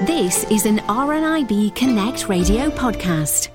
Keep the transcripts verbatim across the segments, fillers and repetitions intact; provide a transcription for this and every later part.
This is an R N I B Connect Radio podcast.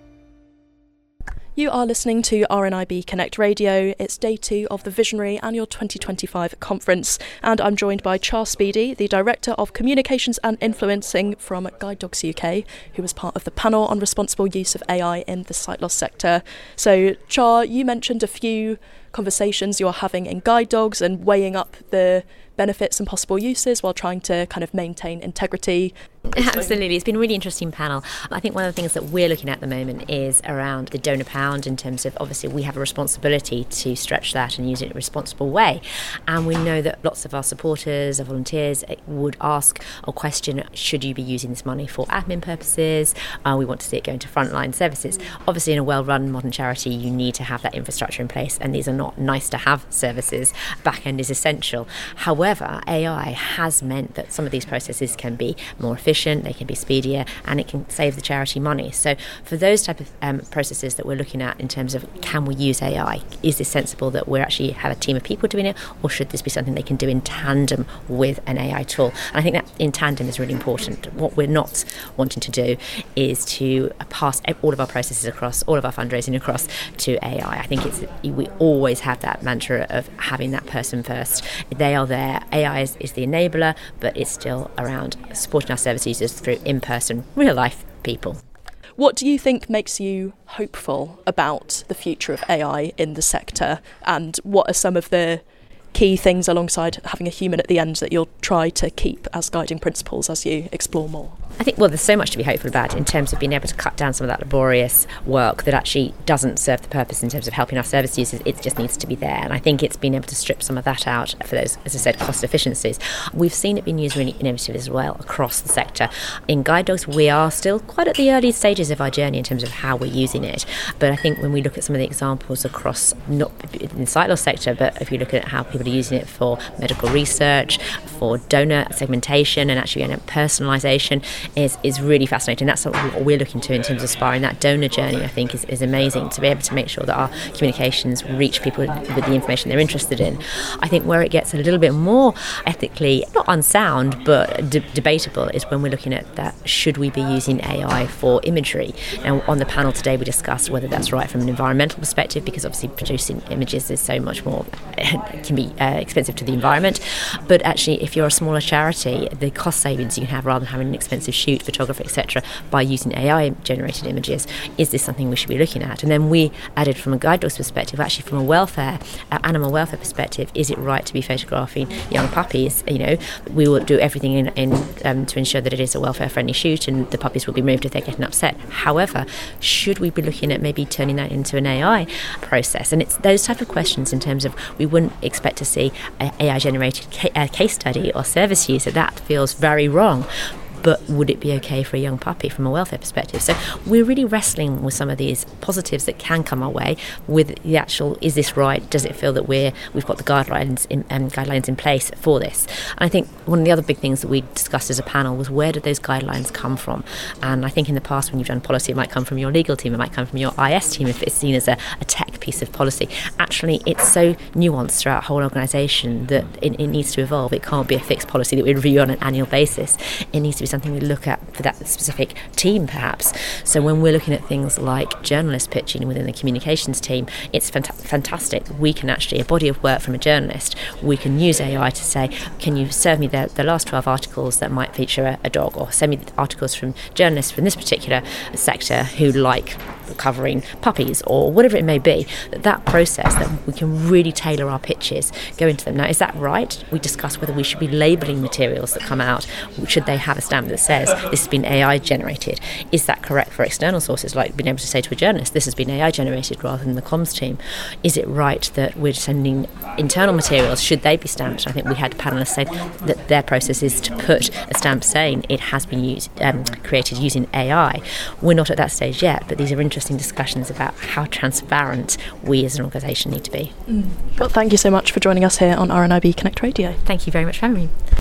You are listening to R N I B Connect Radio. It's day two of the Visionary Annual twenty twenty-five conference, and I'm joined by Char Speedy, the Director of Communications and Influencing from Guide Dogs U K, who was part of the panel on responsible use of A I in the sight loss sector. So, Char, you mentioned a few conversations you're having in guide dogs and weighing up the benefits and possible uses while trying to kind of maintain integrity. Absolutely. It's been a really interesting panel. I think one of the things that we're looking at at the moment is around the donor pound, in terms of, obviously, we have a responsibility to stretch that and use it in a responsible way. And we know that lots of our supporters, our volunteers, would ask or question, should you be using this money for admin purposes? Uh, we want to see it going to frontline services. Obviously, in a well-run modern charity, you need to have that infrastructure in place, and these are not nice-to-have services. Back end is essential. However, A I has meant that some of these processes can be more efficient, they can be speedier, and it can save the charity money. So for those type of um, processes that we're looking at in terms of, can we use A I? Is this sensible that we actually have a team of people doing it, or should this be something they can do in tandem with an A I tool? And I think that in tandem is really important. What we're not wanting to do is to pass all of our processes across, all of our fundraising across to A I. I think it's we always have that mantra of having that person first. They are there. A I is, is the enabler, but it's still around supporting our service users through in-person, real-life people. What do you think makes you hopeful about the future of A I in the sector, and what are some of the key things alongside having a human at the end that you'll try to keep as guiding principles as you explore more? I think, well, there's so much to be hopeful about in terms of being able to cut down some of that laborious work that actually doesn't serve the purpose in terms of helping our service users. It just needs to be there. And I think it's been able to strip some of that out for those, as I said, cost efficiencies. We've seen it being used really innovative as well across the sector. In Guide Dogs, we are still quite at the early stages of our journey in terms of how we're using it. But I think when we look at some of the examples across, not in the sight loss sector, but if you look at how people are using it for medical research, for donor segmentation, and actually, you know, personalisation, is is really fascinating. That's what we're looking to in terms of aspiring. That donor journey, I think, is, is amazing, to be able to make sure that our communications reach people with the information they're interested in. I think where it gets a little bit more ethically, not unsound, but de- debatable, is when we're looking at that, should we be using A I for imagery? Now, on the panel today, we discussed whether that's right from an environmental perspective, because obviously producing images is so much more, can be uh, expensive to the environment. But actually, if you're a smaller charity, the cost savings you can have rather than having an expensive shoot, photography, et cetera, by using A I-generated images, is this something we should be looking at? And then we added, from a guide dogs perspective, actually from a welfare, uh, animal welfare perspective, is it right to be photographing young puppies? You know, we will do everything in, in um, to ensure that it is a welfare-friendly shoot, and the puppies will be removed if they're getting upset. However, should we be looking at maybe turning that into an A I process? And it's those type of questions in terms of, we wouldn't expect to see a A I-generated ca- uh, case study or service user. That feels very wrong. But would it be okay for a young puppy from a welfare perspective? So we're really wrestling with some of these positives that can come our way with the actual, is this right? Does it feel that we're, we've got the guidelines in, um, guidelines in place for this? And I think one of the other big things that we discussed as a panel was, where did those guidelines come from? And I think in the past, when you've done policy, it might come from your legal team, it might come from your I S team if it's seen as a, a tech piece of policy. Actually, it's so nuanced throughout a whole organisation that it, it needs to evolve. It can't be a fixed policy that we review on an annual basis. It needs to be something we look at for that specific team, perhaps. So when we're looking at things like journalist pitching within the communications team, it's fant- fantastic. We can actually, a body of work from a journalist, we can use A I to say, can you serve me the, the last twelve articles that might feature a, a dog, or send me the articles from journalists from this particular sector who like covering puppies, or whatever it may be. That process, that we can really tailor our pitches, go into them. Now, is that right? We discuss whether we should be labelling materials that come out. Should they have a stamp that says this has been A I generated? Is that correct for external sources, like being able to say to a journalist, this has been A I generated, rather than the comms team? Is it right that we're sending internal materials? Should they be stamped? I think we had panellists say that their process is to put a stamp saying it has been used, um, created using A I. We're not at that stage yet, but these are interesting discussions about how transparent we as an organisation need to be. Mm. Well, thank you so much for joining us here on R N I B Connect Radio. Thank you very much for having me.